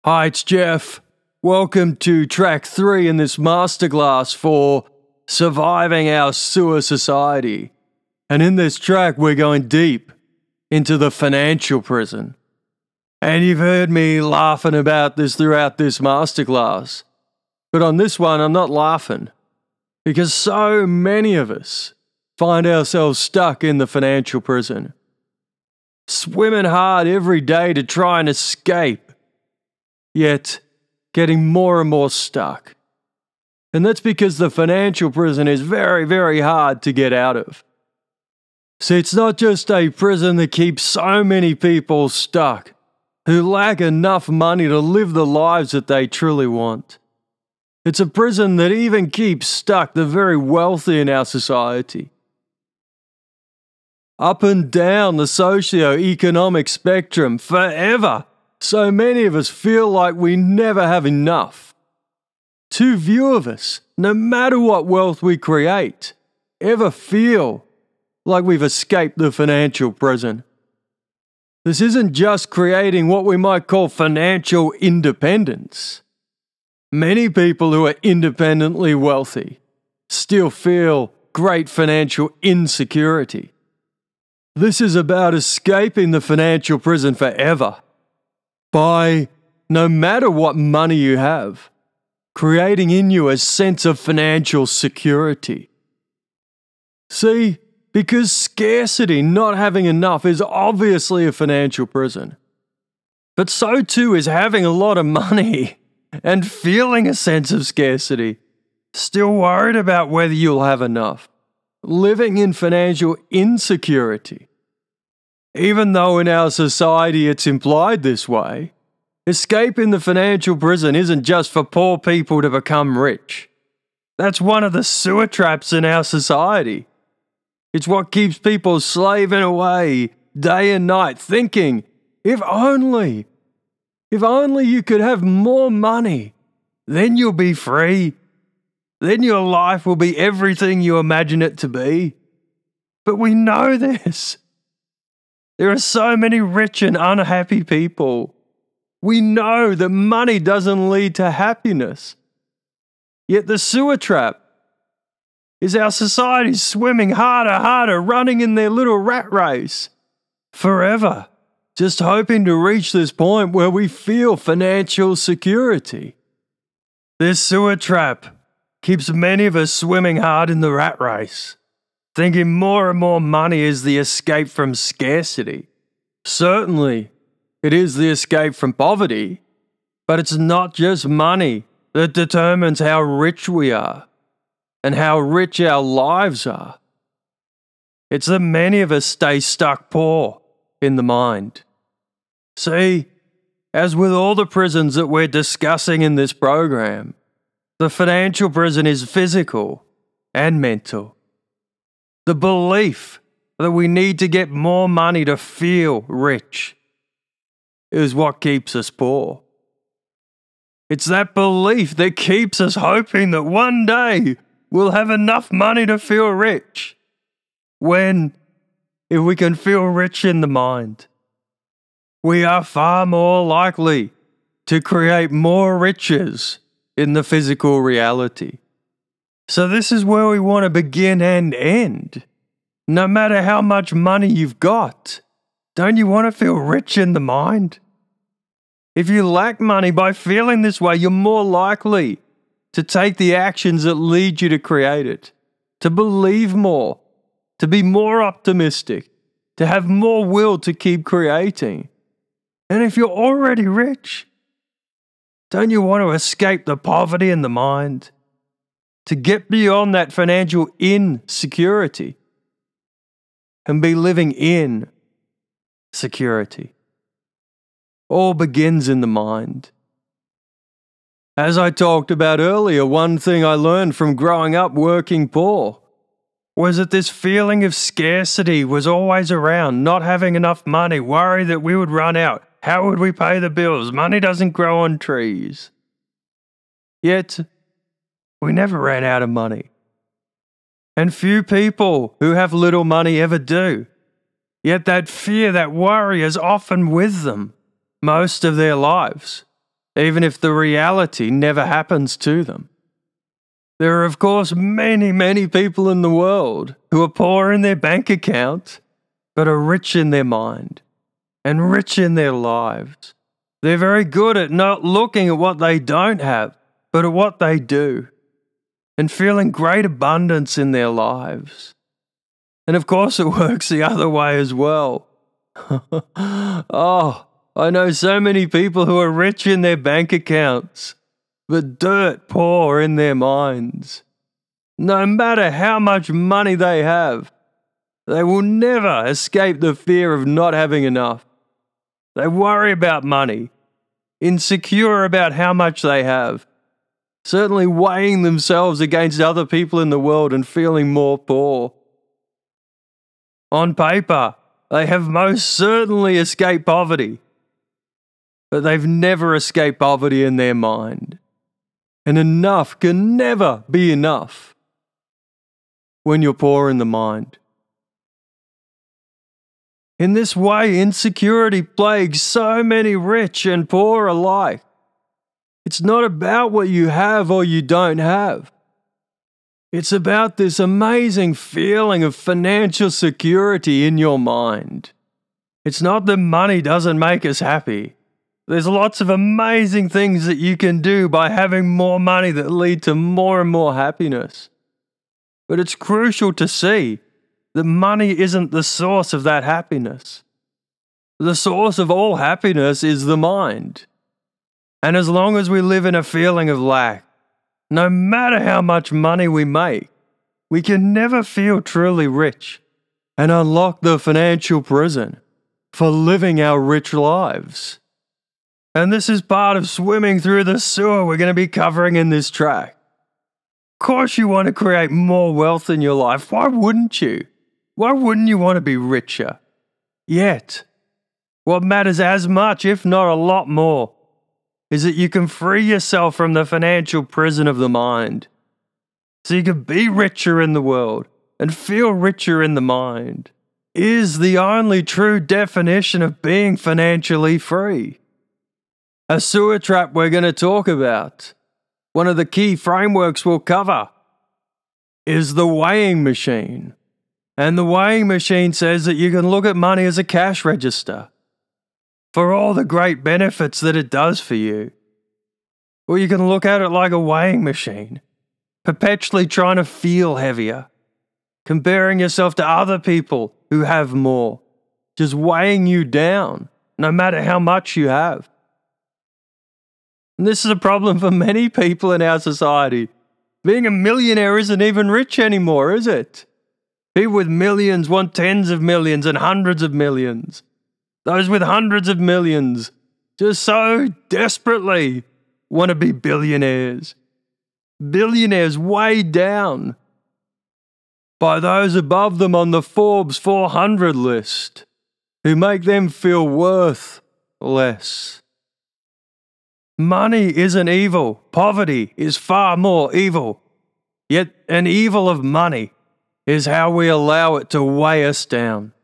Hi, it's Jeff. Welcome to track 3 in this masterclass for surviving our sewer society. And in this track, we're going deep into the financial prison. And you've heard me laughing about this throughout this masterclass. But on this one, I'm not laughing because so many of us find ourselves stuck in the financial prison, swimming hard every day to try and escape, yet getting more and more stuck. And that's because the financial prison is very, very hard to get out of. See, it's not just a prison that keeps so many people stuck who lack enough money to live the lives that they truly want. It's a prison that even keeps stuck the very wealthy in our society. Up and down the socio-economic spectrum forever, so many of us feel like we never have enough. Too few of us, no matter what wealth we create, ever feel like we've escaped the financial prison. This isn't just creating what we might call financial independence. Many people who are independently wealthy still feel great financial insecurity. This is about escaping the financial prison forever by, no matter what money you have, creating in you a sense of financial security. See, because scarcity, not having enough, is obviously a financial prison. But so too is having a lot of money and feeling a sense of scarcity, still worried about whether you'll have enough, living in financial insecurity. Even though in our society it's implied this way, escaping the financial prison isn't just for poor people to become rich. That's one of the sewer traps in our society. It's what keeps people slaving away day and night thinking, if only you could have more money, then you'll be free. Then your life will be everything you imagine it to be. But we know this. There are so many rich and unhappy people. We know that money doesn't lead to happiness. Yet the sewer trap is our society swimming harder, running in their little rat race forever, just hoping to reach this point where we feel financial security. This sewer trap keeps many of us swimming hard in the rat race, thinking more and more money is the escape from scarcity. Certainly, it is the escape from poverty, but it's not just money that determines how rich we are and how rich our lives are. It's that many of us stay stuck poor in the mind. See, as with all the prisons that we're discussing in this program, the financial prison is physical and mental. The belief that we need to get more money to feel rich is what keeps us poor. It's that belief that keeps us hoping that one day we'll have enough money to feel rich. If we can feel rich in the mind, we are far more likely to create more riches in the physical reality. So this is where we want to begin and end. No matter how much money you've got, don't you want to feel rich in the mind? If you lack money, by feeling this way, you're more likely to take the actions that lead you to create it, to believe more, to be more optimistic, to have more will to keep creating. And if you're already rich, don't you want to escape the poverty in the mind? To get beyond that financial insecurity and be living in security. All begins in the mind. As I talked about earlier, one thing I learned from growing up working poor was that this feeling of scarcity was always around, not having enough money, worry that we would run out. How would we pay the bills? Money doesn't grow on trees. Yet, we never ran out of money. And few people who have little money ever do. Yet that fear, that worry is often with them most of their lives. even if the reality never happens to them. There are, of course, many, many people in the world who are poor in their bank account, but are rich in their mind and rich in their lives. They're very good at not looking at what they don't have, but at what they do, and feeling great abundance in their lives. And of course, it works the other way as well. Oh, I know so many people who are rich in their bank accounts, but dirt poor in their minds. No matter how much money they have, they will never escape the fear of not having enough. They worry about money, insecure about how much they have, certainly weighing themselves against other people in the world and feeling more poor. On paper, they have most certainly escaped poverty, but they've never escaped poverty in their mind. And enough can never be enough when you're poor in the mind. In this way, insecurity plagues so many rich and poor alike. It's not about what you have or you don't have. It's about this amazing feeling of financial security in your mind. It's not that money doesn't make us happy. There's lots of amazing things that you can do by having more money that lead to more and more happiness. But it's crucial to see that money isn't the source of that happiness. The source of all happiness is the mind. And as long as we live in a feeling of lack, no matter how much money we make, we can never feel truly rich and unlock the financial prison for living our rich lives. And this is part of swimming through the sewer we're going to be covering in this track. Of course you want to create more wealth in your life. Why wouldn't you? Why wouldn't you want to be richer? Yet, what matters as much, if not a lot more, is that you can free yourself from the financial prison of the mind, so you can be richer in the world and feel richer in the mind, is the only true definition of being financially free. A sewer trap we're going to talk about, one of the key frameworks we'll cover, is the weighing machine. And the weighing machine says that you can look at money as a cash register for all the great benefits that it does for you. Or you can look at it like a weighing machine, perpetually trying to feel heavier, comparing yourself to other people who have more, just weighing you down, no matter how much you have. And this is a problem for many people in our society. Being a millionaire isn't even rich anymore, is it? People with millions want tens of millions and hundreds of millions. Those with hundreds of millions just so desperately want to be billionaires. Billionaires weighed down by those above them on the Forbes 400 list who make them feel worth less. Money isn't evil. Poverty is far more evil. Yet an evil of money is how we allow it to weigh us down.